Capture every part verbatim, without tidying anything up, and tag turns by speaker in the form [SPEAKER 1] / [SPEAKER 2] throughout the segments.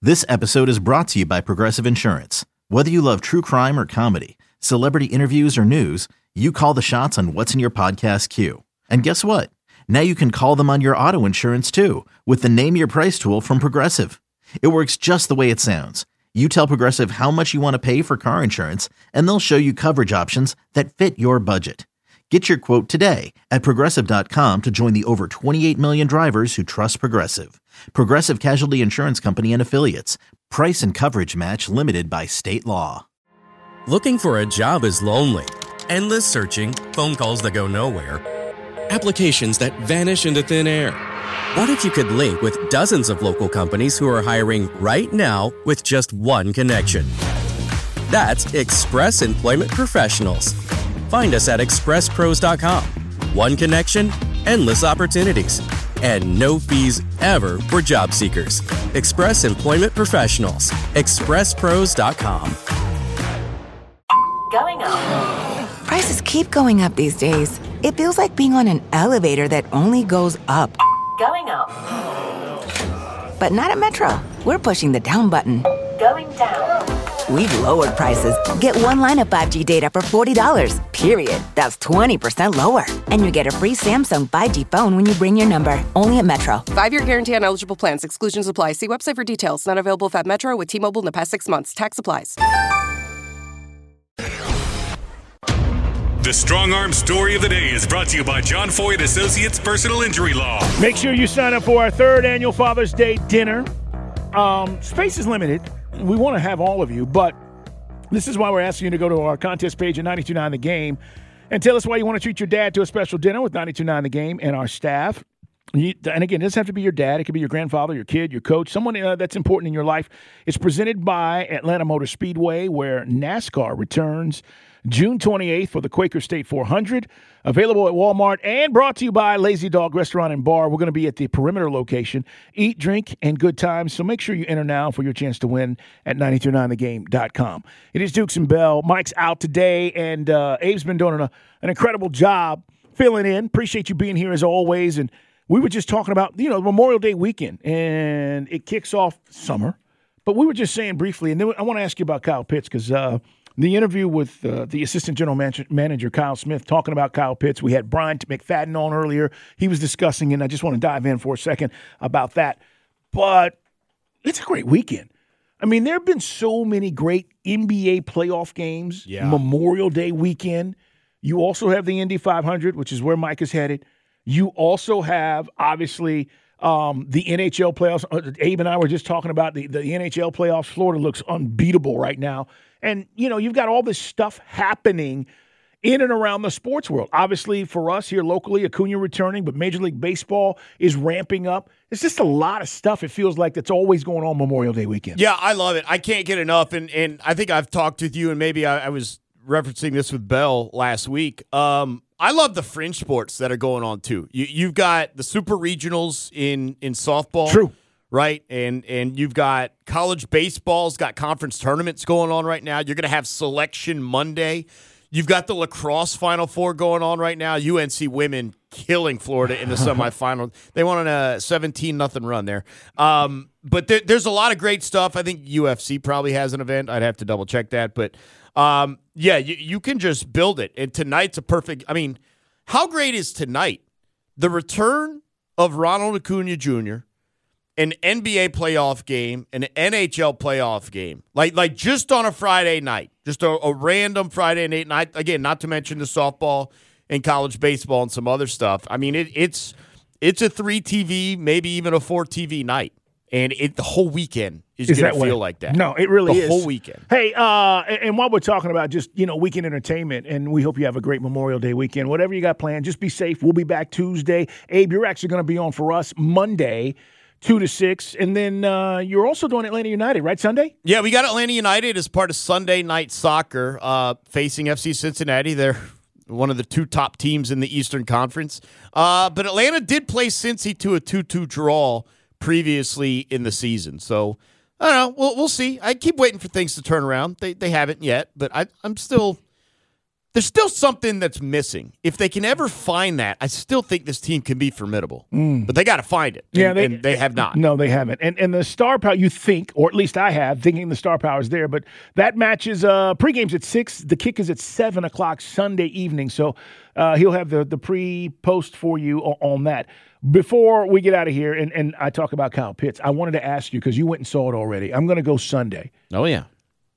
[SPEAKER 1] This episode is brought to you by Progressive Insurance. Whether you love true crime or comedy, celebrity interviews or news, you call the shots on what's in your podcast queue. And guess what? Now you can call them on your auto insurance too with the Name Your Price tool from Progressive. It works just the way it sounds. You tell Progressive how much you want to pay for car insurance, and they'll show you coverage options that fit your budget. Get your quote today at Progressive dot com to join the over twenty-eight million drivers who trust Progressive. Progressive Casualty Insurance Company and Affiliates. Price and coverage match limited by state law.
[SPEAKER 2] Looking for a job is lonely. Endless searching, phone calls that go nowhere, applications that vanish into thin air. What if you could link with dozens of local companies who are hiring right now with just one connection? That's Express Employment Professionals. Find us at express pros dot com. One connection, endless opportunities, and no fees ever for job seekers. Express Employment Professionals. express pros dot com.
[SPEAKER 3] Going up.
[SPEAKER 4] Prices keep going up these days. It feels like being on an elevator that only goes up.
[SPEAKER 3] Going up.
[SPEAKER 4] But not at Metro. We're pushing the down button.
[SPEAKER 3] Going down.
[SPEAKER 4] We've lowered prices. Get one line of five G data for forty dollars, period. That's twenty percent lower. And you get a free Samsung five G phone when you bring your number. Only at Metro.
[SPEAKER 5] Five-year guarantee on eligible plans. Exclusions apply. See website for details. Not available if at Metro with T-Mobile in the past six months. Tax applies.
[SPEAKER 6] The Strong Arm Story of the Day is brought to you by John Foy Associates Personal Injury Law.
[SPEAKER 7] Make sure you sign up for our third annual Father's Day dinner. Um, space is limited. We want to have all of you, but this is why we're asking you to go to our contest page at nine two nine The Game and tell us why you want to treat your dad to a special dinner with nine two nine The Game and our staff. You, and again, it doesn't have to be your dad. It could be your grandfather, your kid, your coach, someone uh, that's important in your life. It's presented by Atlanta Motor Speedway, where NASCAR returns June twenty-eighth for the Quaker State four hundred. Available at Walmart and brought to you by Lazy Dog Restaurant and Bar. We're going to be at the Perimeter location. Eat, drink, and good times. So make sure you enter now for your chance to win at nine two nine the game dot com. It is Dukes and Bell. Mike's out today, and uh, Abe's been doing a, an incredible job filling in. Appreciate you being here as always. And we were just talking about, you know, Memorial Day weekend, and it kicks off summer. But we were just saying briefly, and then I want to ask you about Kyle Pitts because uh, – the interview with uh, the assistant general man- manager, Kyle Smith, talking about Kyle Pitts. We had Brian McFadden on earlier. He was discussing, and I just want to dive in for a second about that. But it's a great weekend. I mean, there have been so many great N B A playoff games, yeah. Memorial Day weekend. You also have the Indy five hundred, which is where Mike is headed. You also have, obviously, um, the N H L playoffs. Uh, Abe and I were just talking about the, the N H L playoffs. Florida looks unbeatable right now. And, you know, you've got all this stuff happening in and around the sports world. Obviously, for us here locally, Acuna returning, but Major League Baseball is ramping up. It's just a lot of stuff, it feels like, that's always going on Memorial Day weekend.
[SPEAKER 8] Yeah, I love it. I can't get enough. And, and I think I've talked with you, and maybe I, I was referencing this with Bell last week. Um, I love the fringe sports that are going on, too. You, you've got the super regionals in, in softball.
[SPEAKER 7] True.
[SPEAKER 8] Right, and and you've got college baseball's got conference tournaments going on right now. You're going to have Selection Monday. You've got the lacrosse Final Four going on right now. U N C women killing Florida in the semifinal. They won on a seventeen nothing run there. Um, but there, there's a lot of great stuff. I think U F C probably has an event. I'd have to double check that. But, um, yeah, you, you can just build it. And tonight's a perfect – I mean, how great is tonight? The return of Ronald Acuna Junior, an N B A playoff game, an N H L playoff game, like like just on a Friday night, just a, a random Friday night. Night again, not to mention the softball and college baseball and some other stuff. I mean, it, it's it's a three T V, maybe even a four T V night, and it the whole weekend is, is going to feel like that.
[SPEAKER 7] No, it really
[SPEAKER 8] the
[SPEAKER 7] is.
[SPEAKER 8] The whole weekend.
[SPEAKER 7] Hey, uh, and, and while we're talking about just, you know, weekend entertainment, and we hope you have a great Memorial Day weekend. Whatever you got planned, just be safe. We'll be back Tuesday. Abe, you're actually going to be on for us Monday, two to six, and then uh, you're also doing Atlanta United, right, Sunday?
[SPEAKER 8] Yeah, we got Atlanta United as part of Sunday Night Soccer uh, facing F C Cincinnati. They're one of the two top teams in the Eastern Conference. Uh, but Atlanta did play Cincy to a two two draw previously in the season. So, I don't know. We'll, we'll see. I keep waiting for things to turn around. They they haven't yet, but I, I'm still there's still something that's missing. If they can ever find that, I still think this team can be formidable. Mm. But they got to find it. And,
[SPEAKER 7] yeah, they,
[SPEAKER 8] and they have not.
[SPEAKER 7] No, they haven't. And and the star power, you think, or at least I have, thinking the star power is there. But that match is, uh, pregame's at six. The kick is at seven o'clock Sunday evening. So uh, he'll have the, the pre-post for you on, on that. Before we get out of here, and, and I talk about Kyle Pitts, I wanted to ask you, because you went and saw it already. I'm going to go Sunday.
[SPEAKER 8] Oh, yeah.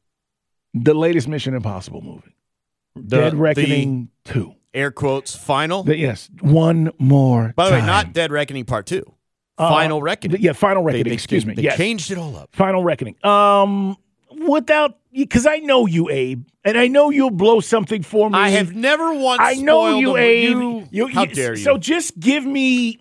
[SPEAKER 7] The latest Mission Impossible movie.
[SPEAKER 8] The,
[SPEAKER 7] Dead Reckoning two.
[SPEAKER 8] Air quotes, final?
[SPEAKER 7] The, yes, one more
[SPEAKER 8] By the
[SPEAKER 7] time.
[SPEAKER 8] way, not Dead Reckoning Part two. Final uh, Reckoning.
[SPEAKER 7] Yeah, Final Reckoning,
[SPEAKER 8] they, they,
[SPEAKER 7] excuse
[SPEAKER 8] they,
[SPEAKER 7] me.
[SPEAKER 8] They
[SPEAKER 7] yes.
[SPEAKER 8] changed it all up.
[SPEAKER 7] Final Reckoning. Um, without, because I know you, Abe, and I know you'll blow something for me.
[SPEAKER 8] I have never once
[SPEAKER 7] I know you,
[SPEAKER 8] them.
[SPEAKER 7] Abe.
[SPEAKER 8] You, you, how dare you?
[SPEAKER 7] So just give me,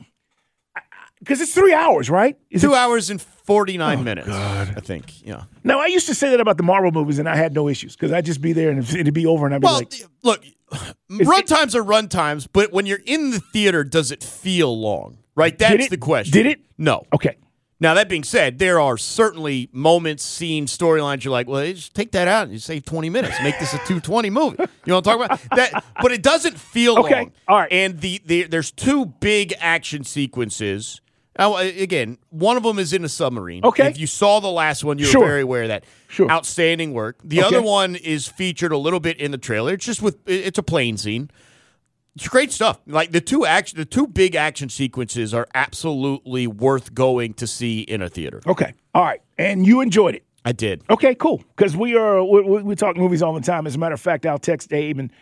[SPEAKER 7] because it's three hours, right? Is
[SPEAKER 8] Two
[SPEAKER 7] it,
[SPEAKER 8] hours and forty-nine
[SPEAKER 7] oh,
[SPEAKER 8] minutes,
[SPEAKER 7] God.
[SPEAKER 8] I think. Yeah.
[SPEAKER 7] Now, I used to say that about the Marvel movies, and I had no issues, because I'd just be there, and it'd be over, and I'd be
[SPEAKER 8] well,
[SPEAKER 7] like.
[SPEAKER 8] Look, run times are run times, but when you're in the theater, does it feel long? Right? That's
[SPEAKER 7] it,
[SPEAKER 8] the question.
[SPEAKER 7] Did it?
[SPEAKER 8] No.
[SPEAKER 7] Okay.
[SPEAKER 8] Now, that being said, there are certainly moments, scenes, storylines you're like, well, just take that out and you save twenty minutes. Make this a two twenty movie. You know what I'm talking about? That, but it doesn't feel
[SPEAKER 7] okay.
[SPEAKER 8] long.
[SPEAKER 7] All right.
[SPEAKER 8] And the, the there's two big action sequences. Now, again, one of them is in a submarine.
[SPEAKER 7] Okay.
[SPEAKER 8] If you saw the last one, you're
[SPEAKER 7] sure.
[SPEAKER 8] very aware of that.
[SPEAKER 7] Sure.
[SPEAKER 8] Outstanding work. The
[SPEAKER 7] okay.
[SPEAKER 8] other one is featured a little bit in the trailer. It's just with it's a plane scene. It's great stuff. Like the two action, the two big action sequences are absolutely worth going to see in a theater.
[SPEAKER 7] Okay. All right. And you enjoyed it.
[SPEAKER 8] I did.
[SPEAKER 7] Okay, cool. Because we are we, we talk movies all the time. As a matter of fact, I'll text Abe and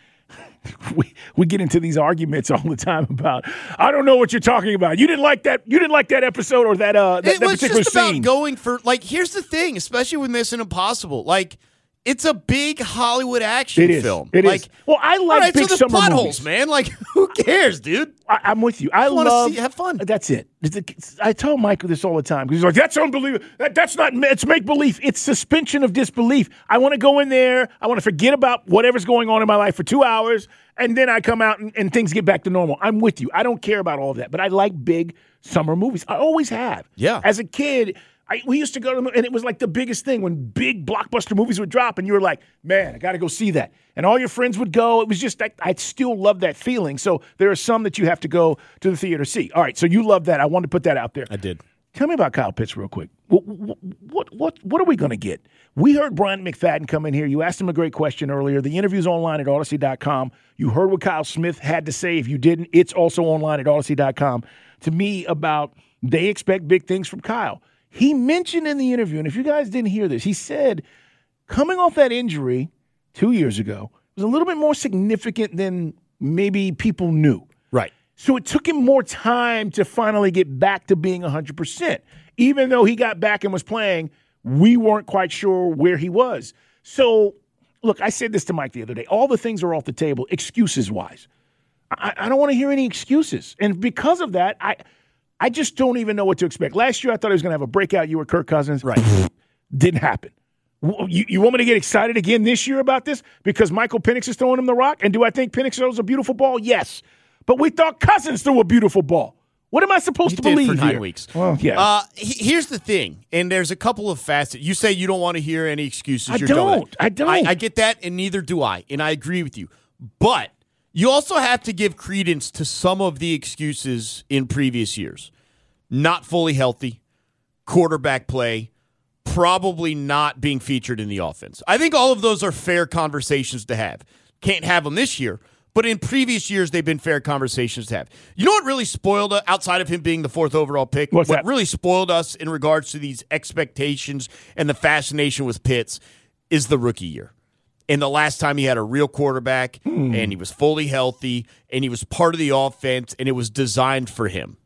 [SPEAKER 7] we we get into these arguments all the time about I don't know what you're talking about. You didn't like that. You didn't like that episode or that uh that,
[SPEAKER 8] it
[SPEAKER 7] that
[SPEAKER 8] was
[SPEAKER 7] particular
[SPEAKER 8] just
[SPEAKER 7] scene.
[SPEAKER 8] About going for like. Here's the thing, especially with Mission Impossible, like. It's a big Hollywood action
[SPEAKER 7] it is.
[SPEAKER 8] film.
[SPEAKER 7] It
[SPEAKER 8] like,
[SPEAKER 7] is. Well, I like
[SPEAKER 8] right,
[SPEAKER 7] big
[SPEAKER 8] so
[SPEAKER 7] summer
[SPEAKER 8] plot
[SPEAKER 7] movies,
[SPEAKER 8] holes, man. Like, who cares, dude?
[SPEAKER 7] I, I'm with you. I,
[SPEAKER 8] I want
[SPEAKER 7] love
[SPEAKER 8] to see have fun.
[SPEAKER 7] That's it. I tell Michael this all the time because he's like, "That's unbelievable. That, that's not. It's make believe. It's suspension of disbelief. I want to go in there. I want to forget about whatever's going on in my life for two hours, and then I come out and, and things get back to normal. I'm with you. I don't care about all of that, but I like big summer movies. I always have.
[SPEAKER 8] Yeah.
[SPEAKER 7] As a kid. I, we used to go to them, and it was like the biggest thing when big blockbuster movies would drop, and you were like, man, I got to go see that. And all your friends would go. It was just, I, I still love that feeling. So there are some that you have to go to the theater to see. All right, so you love that. I wanted to put that out there.
[SPEAKER 8] I did.
[SPEAKER 7] Tell me about Kyle Pitts real quick. What what what, what are we going to get? We heard Brian McFadden come in here. You asked him a great question earlier. The interview's online at Odyssey dot com. You heard what Kyle Smith had to say. If you didn't, it's also online at Odyssey dot com. To me, about they expect big things from Kyle. He mentioned in the interview, and if you guys didn't hear this, he said coming off that injury two years ago was a little bit more significant than maybe people knew.
[SPEAKER 8] Right.
[SPEAKER 7] So it took him more time to finally get back to being one hundred percent. Even though he got back and was playing, we weren't quite sure where he was. So, look, I said this to Mike the other day. All the things are off the table, excuses-wise. I, I don't want to hear any excuses. And because of that, I – I just don't even know what to expect. Last year, I thought he was going to have a breakout year with Kirk Cousins.
[SPEAKER 8] Right.
[SPEAKER 7] Didn't happen. You, you want me to get excited again this year about this? Because Michael Penix is throwing him the rock? And do I think Penix throws a beautiful ball? Yes. But we thought Cousins threw a beautiful ball. What am I supposed
[SPEAKER 8] he
[SPEAKER 7] to
[SPEAKER 8] did
[SPEAKER 7] believe
[SPEAKER 8] for nine
[SPEAKER 7] here?
[SPEAKER 8] weeks.
[SPEAKER 7] Well, yeah.
[SPEAKER 8] Uh, he, here's the thing, and there's a couple of facets. You say you don't want to hear any excuses.
[SPEAKER 7] I
[SPEAKER 8] You're
[SPEAKER 7] don't. I don't.
[SPEAKER 8] I, I get that, and neither do I, and I agree with you. But you also have to give credence to some of the excuses in previous years. Not fully healthy, quarterback play, probably not being featured in the offense. I think all of those are fair conversations to have. Can't have them this year, but in previous years, they've been fair conversations to have. You know what really spoiled us, outside of him being the fourth overall pick?
[SPEAKER 7] What's
[SPEAKER 8] what
[SPEAKER 7] that?
[SPEAKER 8] really spoiled us in regards to these expectations and the fascination with Pitts is the rookie year. And the last time he had a real quarterback, hmm. and he was fully healthy, and he was part of the offense, and it was designed for him.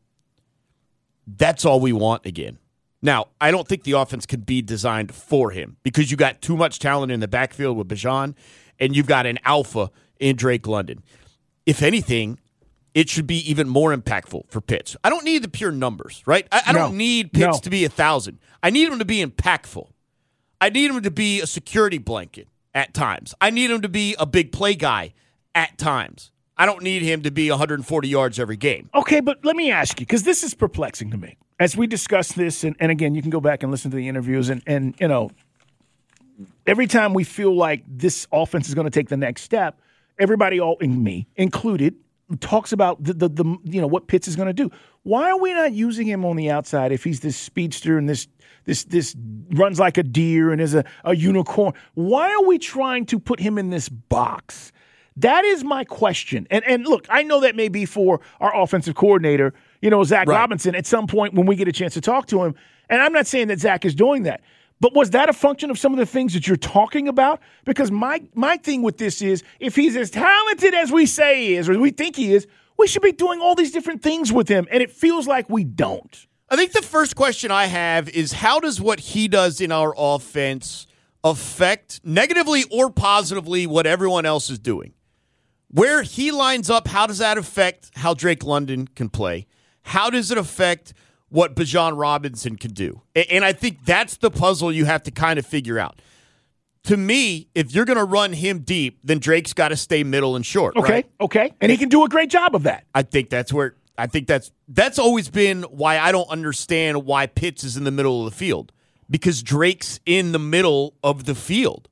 [SPEAKER 8] That's all we want again. Now, I don't think the offense could be designed for him because you got too much talent in the backfield with Bijan, and you've got an alpha in Drake London. If anything, it should be even more impactful for Pitts. I don't need the pure numbers, right? I, I
[SPEAKER 7] no.
[SPEAKER 8] don't need Pitts
[SPEAKER 7] no.
[SPEAKER 8] to be a thousand. I need him to be impactful. I need him to be a security blanket at times. I need him to be a big play guy at times. I don't need him to be one hundred forty yards every game.
[SPEAKER 7] Okay, but let me ask you, because this is perplexing to me. As we discuss this, and, and again, you can go back and listen to the interviews, and, and you know, every time we feel like this offense is going to take the next step, everybody, all in me included, talks about the, the, the you know what Pitts is going to do. Why are we not using him on the outside if he's this speedster and this this this runs like a deer and is a, a unicorn? Why are we trying to put him in this box? That is my question. And and look, I know that may be for our offensive coordinator, you know, Zach
[SPEAKER 8] right.
[SPEAKER 7] Robinson, at some point when we get a chance to talk to him. And I'm not saying that Zach is doing that. But was that a function of some of the things that you're talking about? Because my my thing with this is, if he's as talented as we say he is, or we think he is, we should be doing all these different things with him. And it feels like we don't.
[SPEAKER 8] I think the first question I have is, how does what he does in our offense affect negatively or positively what everyone else is doing? Where he lines up, how does that affect how Drake London can play? How does it affect what Bijan Robinson can do? And I think that's the puzzle you have to kind of figure out. To me, if you're going to run him deep, then Drake's got to stay middle and short.
[SPEAKER 7] Okay,
[SPEAKER 8] right?
[SPEAKER 7] okay. And he can do a great job of that.
[SPEAKER 8] I think that's where I think that's that's always been why I don't understand why Pitts is in the middle of the field, because Drake's in the middle of the field.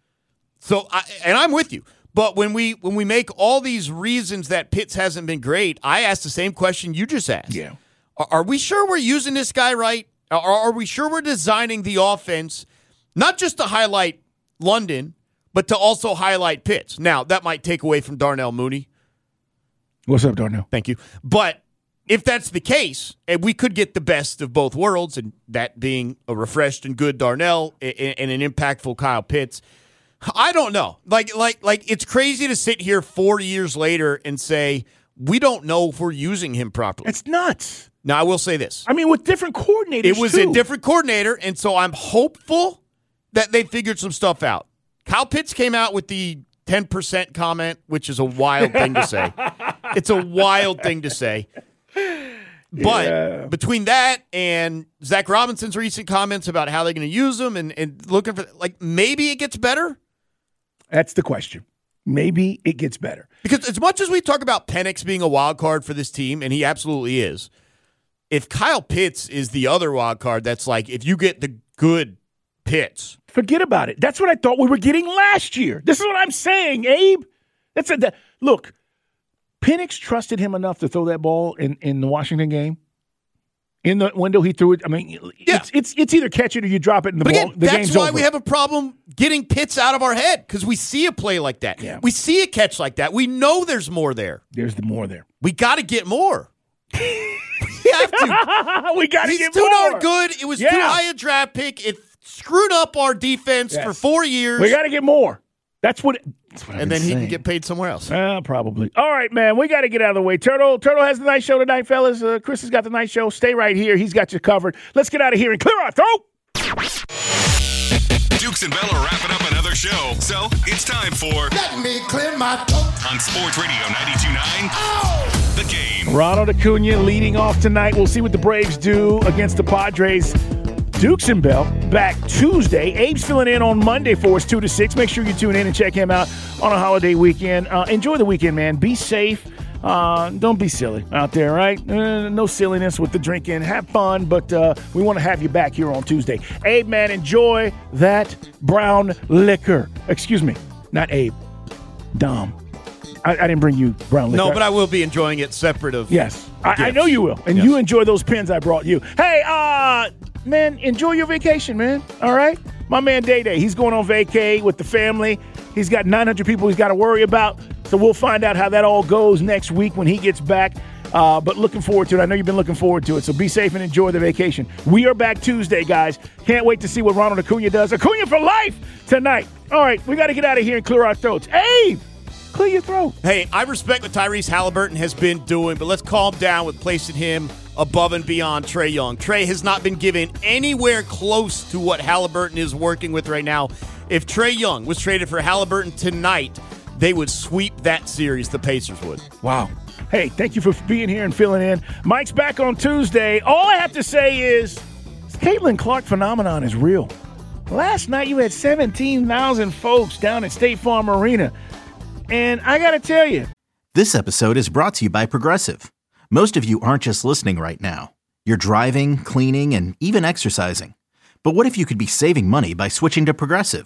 [SPEAKER 8] So, I, and I'm with you. But when we when we make all these reasons that Pitts hasn't been great, I ask the same question you just asked.
[SPEAKER 7] Yeah.
[SPEAKER 8] Are, are we sure we're using this guy right? Are, are we sure we're designing the offense not just to highlight London, but to also highlight Pitts? Now, that might take away from Darnell Mooney.
[SPEAKER 7] What's up, Darnell?
[SPEAKER 8] Thank you. But if that's the case, and we could get the best of both worlds, and that being a refreshed and good Darnell and, and an impactful Kyle Pitts, I don't know. Like, like, like, it's crazy to sit here four years later and say we don't know if we're using him properly.
[SPEAKER 7] It's nuts.
[SPEAKER 8] Now, I will say this.
[SPEAKER 7] I mean, with different coordinators,
[SPEAKER 8] It was
[SPEAKER 7] too.
[SPEAKER 8] a different coordinator, and so I'm hopeful that they figured some stuff out. Kyle Pitts came out with the ten percent comment, which is a wild thing to say. It's a wild thing to say. But
[SPEAKER 7] Yeah.
[SPEAKER 8] between that and Zach Robinson's recent comments about how they're going to use him and, and looking for, like, maybe it gets better.
[SPEAKER 7] That's the question. Maybe it gets better.
[SPEAKER 8] Because as much as we talk about Penix being a wild card for this team, and he absolutely is, if Kyle Pitts is the other wild card, that's like, if you get the good Pitts.
[SPEAKER 7] Forget about it. That's what I thought we were getting last year. This is what I'm saying, Abe. That's a, that, look, Penix trusted him enough to throw that ball in, in the Washington game. In the window, he threw it. I mean,
[SPEAKER 8] Yeah.
[SPEAKER 7] it's it's it's either catch it or you drop it, and the
[SPEAKER 8] But
[SPEAKER 7] ball.
[SPEAKER 8] again,
[SPEAKER 7] The
[SPEAKER 8] that's
[SPEAKER 7] game's
[SPEAKER 8] why
[SPEAKER 7] over.
[SPEAKER 8] we have a problem getting Pitts out of our head, because we see a play like that.
[SPEAKER 7] Yeah.
[SPEAKER 8] We see a catch like that. We know there's more there.
[SPEAKER 7] There's the more there.
[SPEAKER 8] We got to get more. we have to.
[SPEAKER 7] we got to
[SPEAKER 8] He's
[SPEAKER 7] get
[SPEAKER 8] too
[SPEAKER 7] more.
[SPEAKER 8] darn good. It was
[SPEAKER 7] Yeah.
[SPEAKER 8] too high a draft pick. It screwed up our defense
[SPEAKER 7] Yes.
[SPEAKER 8] for four years.
[SPEAKER 7] We got to get more. That's what. That's what I've
[SPEAKER 8] and
[SPEAKER 7] been
[SPEAKER 8] then he
[SPEAKER 7] saying.
[SPEAKER 8] can get paid somewhere else.
[SPEAKER 7] Uh, probably. All right, man. We got to get out of the way. Turtle Turtle has the night show tonight, fellas. Uh, Chris has got the night show. Stay right here. He's got you covered. Let's get out of here and clear our throat.
[SPEAKER 6] Dukes and Bell are wrapping up another show, so it's time for
[SPEAKER 9] Let me clear my throat.
[SPEAKER 6] on Sports Radio ninety-two point nine, The Game.
[SPEAKER 7] Ronald Acuna leading off tonight. We'll see what the Braves do against the Padres. Dukes and Bell back Tuesday. Abe's filling in on Monday for us, two to six. Make sure you tune in and check him out on a holiday weekend. Uh, enjoy the weekend, man. Be safe. Uh, don't be silly out there, right? Uh, no silliness with the drinking. Have fun, but uh, we want to have you back here on Tuesday. Abe, man, enjoy that brown liquor. Excuse me, not Abe. Dom. I, I didn't bring you brown liquor.
[SPEAKER 8] No, but I will be enjoying it separate of.
[SPEAKER 7] Yes, I, I
[SPEAKER 8] Gifts.
[SPEAKER 7] know you will. And
[SPEAKER 8] Yes.
[SPEAKER 7] you enjoy those pins I brought you. Hey, uh, man, enjoy your vacation, man. All right? My man Day Day, he's going on vacay with the family. He's got nine hundred people he's got to worry about. So we'll find out how that all goes next week when he gets back. Uh, but looking forward to it. I know you've been looking forward to it. So be safe and enjoy the vacation. We are back Tuesday, guys. Can't wait to see what Ronald Acuna does. Acuna for life tonight. All right, we got to get out of here and clear our throats. Abe, clear your throat.
[SPEAKER 8] Hey, I respect what Tyrese Halliburton has been doing, but let's calm down with placing him above and beyond Trae Young. Trae has not been given anywhere close to what Halliburton is working with right now. If Trae Young was traded for Halliburton tonight, they would sweep that series, the Pacers would.
[SPEAKER 7] Wow. Hey, thank you for being here and filling in. Mike's back on Tuesday. All I have to say is, this Caitlin Clark phenomenon is real. Last night you had seventeen thousand folks down at State Farm Arena. And I got to tell you.
[SPEAKER 1] This episode is brought to you by Progressive. Most of you aren't just listening right now. You're driving, cleaning, and even exercising. But what if you could be saving money by switching to Progressive?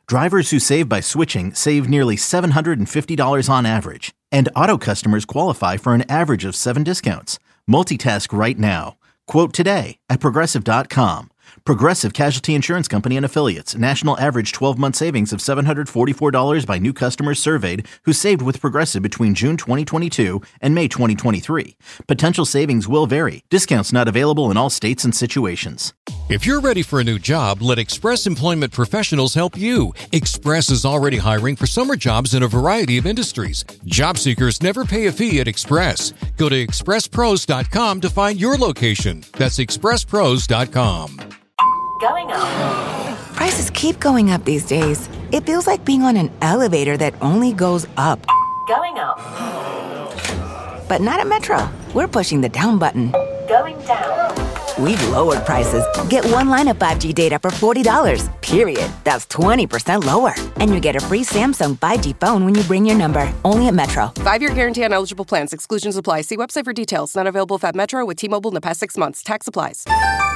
[SPEAKER 1] Drivers who save by switching save nearly seven hundred fifty dollars on average. And Auto customers qualify for an average of seven discounts. Multitask right now. Quote today at Progressive dot com. Progressive Casualty Insurance Company and Affiliates. National average twelve-month savings of seven hundred forty-four dollars by new customers surveyed who saved with Progressive between June twenty twenty-two and May twenty twenty-three. Potential savings will vary. Discounts not available in all states and situations.
[SPEAKER 10] If you're ready for a new job, let Express Employment Professionals help you. Express is already hiring for summer jobs in a variety of industries. Job seekers never pay a fee at Express. Go to express pros dot com to find your location. That's express pros dot com.
[SPEAKER 3] Going up.
[SPEAKER 4] Prices keep going up these days. It feels like being on an elevator that only goes up.
[SPEAKER 3] Going up.
[SPEAKER 4] But not at Metro. We're pushing the down button.
[SPEAKER 3] Going down.
[SPEAKER 4] We've lowered prices. Get one line of five G data for forty dollars, period. That's twenty percent lower. And you get a free Samsung five G phone when you bring your number. Only at Metro.
[SPEAKER 5] Five-year guarantee on eligible plans. Exclusions apply. See website for details. Not available if at Metro with T-Mobile in the past six months. Tax applies.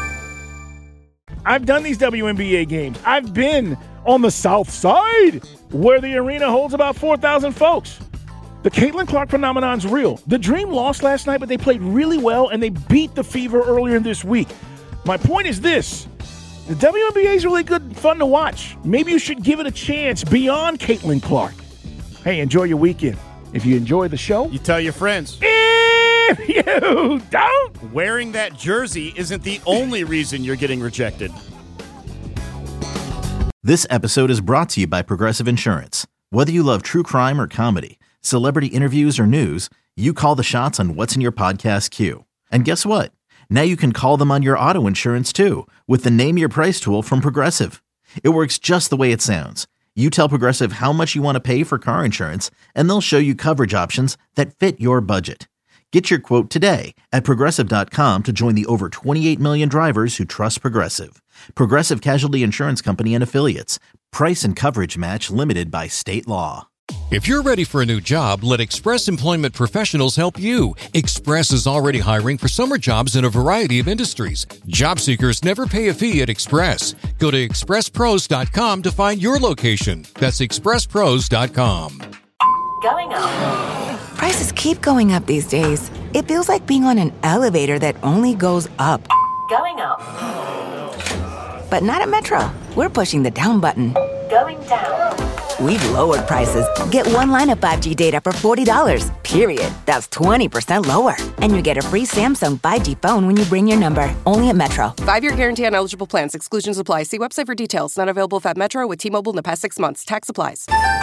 [SPEAKER 7] I've done these W N B A games. I've been on the south side where the arena holds about four thousand folks. The Caitlin Clark phenomenon's real. The Dream lost last night, but they played really well, and they beat the Fever earlier this week. My point is this. The W N B A is really good and fun to watch. Maybe you should give it a chance beyond Caitlin Clark. Hey, enjoy your weekend. If you enjoy the show,
[SPEAKER 8] You tell your friends.
[SPEAKER 7] if you don't,
[SPEAKER 8] Wearing that jersey isn't the only reason you're getting rejected.
[SPEAKER 1] This episode is brought to you by Progressive Insurance. Whether you love true crime or comedy, celebrity interviews or news, you call the shots on what's in your podcast queue. And guess what? Now you can call them on your auto insurance too with the Name Your Price tool from Progressive. It works just the way it sounds. You tell Progressive how much you want to pay for car insurance, and they'll show you coverage options that fit your budget. Get your quote today at Progressive dot com to join the over twenty-eight million drivers who trust Progressive. Progressive Casualty Insurance Company and Affiliates. Price and coverage match limited by state law.
[SPEAKER 10] If you're ready for a new job, let Express Employment Professionals help you. Express is already hiring for summer jobs in a variety of industries. Job seekers never pay a fee at Express. Go to express pros dot com to find your location. That's express pros dot com.
[SPEAKER 3] Going up.
[SPEAKER 4] Prices keep going up these days. It feels like being on an elevator that only goes up.
[SPEAKER 3] Going up.
[SPEAKER 4] But not at Metro. We're pushing the down button.
[SPEAKER 3] Going down.
[SPEAKER 4] We've lowered prices. Get one line of five G data for forty dollars, period. That's twenty percent lower. And you get a free Samsung five G phone when you bring your number. Only at Metro.
[SPEAKER 5] Five-year guarantee on eligible plans. Exclusions apply. See website for details. Not available if at Metro with T-Mobile in the past six months. Tax applies.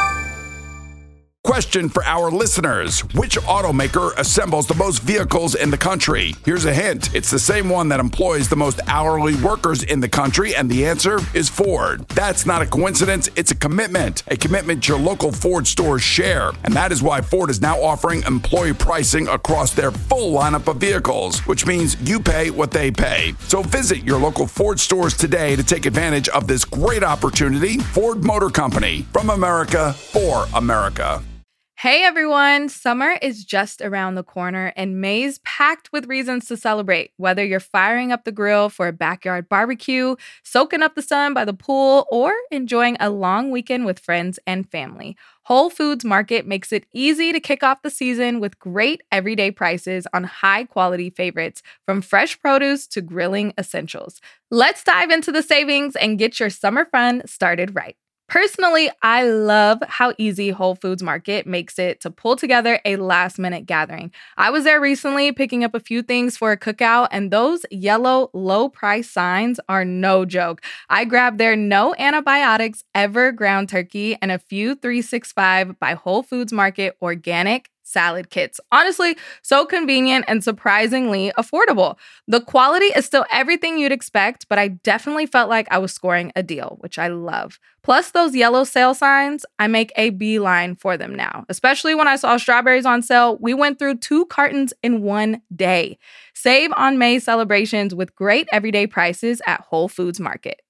[SPEAKER 9] Question for our listeners. Which automaker assembles the most vehicles in the country? Here's a hint. It's the same one that employs the most hourly workers in the country, and the answer is Ford. That's not a coincidence. It's a commitment. A commitment your local Ford stores share. And that is why Ford is now offering employee pricing across their full lineup of vehicles, which means you pay what they pay. So visit your local Ford stores today to take advantage of this great opportunity. Ford Motor Company. From America, for America.
[SPEAKER 11] Hey everyone, summer is just around the corner and May's packed with reasons to celebrate. Whether you're firing up the grill for a backyard barbecue, soaking up the sun by the pool, or enjoying a long weekend with friends and family, Whole Foods Market makes it easy to kick off the season with great everyday prices on high-quality favorites, from fresh produce to grilling essentials. Let's dive into the savings and get your summer fun started right. Personally, I love how easy Whole Foods Market makes it to pull together a last-minute gathering. I was there recently picking up a few things for a cookout, and those yellow low-price signs are no joke. I grabbed their no antibiotics ever ground turkey and a few three sixty-five by Whole Foods Market organic salad kits. Honestly, so convenient and surprisingly affordable. The quality is still everything you'd expect, but I definitely felt like I was scoring a deal, which I love. Plus those yellow sale signs, I make a beeline for them now. Especially when I saw strawberries on sale, we went through two cartons in one day. Save on May celebrations with great everyday prices at Whole Foods Market.